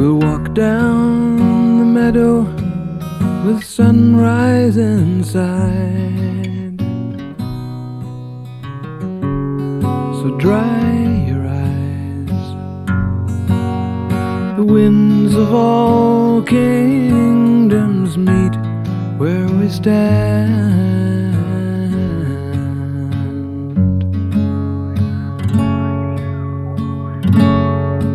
We'll walk down the meadow with sunrise inside. So dry your eyes. The winds of all kingdoms meet where we stand.